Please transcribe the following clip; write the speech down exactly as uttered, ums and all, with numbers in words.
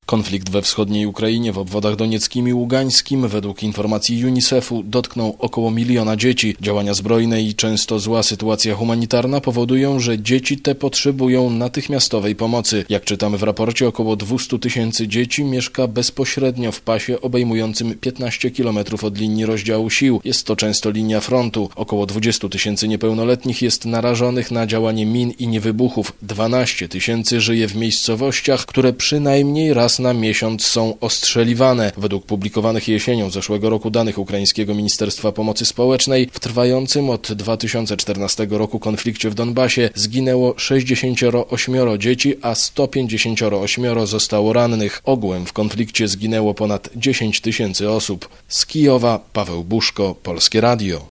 Konflikt we wschodniej Ukrainie w obwodach donieckim i ługańskim według informacji UNICEF-u dotknął około miliona dzieci. Działania zbrojne i często zła sytuacja humanitarna powodują, że dzieci te potrzebują natychmiastowej pomocy. Jak czytamy w raporcie, około dwieście tysięcy dzieci mieszka bezpośrednio w pasie obejmującym piętnaście kilometrów od linii rozdziału sił. Jest to często linia frontu. Około dwadzieścia tysięcy niepełnoletnich jest narażonych na działanie min i niewybuchów. dwanaście tysięcy żyje w miejscowościach, które przynajmniej raz na miesiąc są ostrzeliwane. Według publikowanych jesienią zeszłego roku danych ukraińskiego Ministerstwa Pomocy Społecznej w trwającym od dwa tysiące czternastego roku konflikcie w Donbasie zginęło sześćdziesiąt osiem dzieci, a sto pięćdziesiąt osiem zostało rannych. Ogółem w konflikcie zginęło ponad dziesięć tysięcy osób. Z Kijowa Paweł Buszko, Polskie Radio.